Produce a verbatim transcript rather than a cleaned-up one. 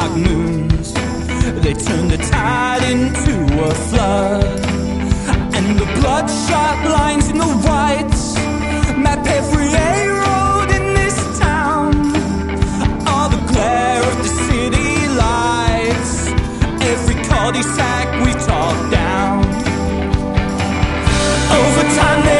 like moons. They turn the tide into a flood, and the bloodshot lines in the whites map every A road in this town. All the glare of the city lights, every cul-de-sac we talk down. Over time they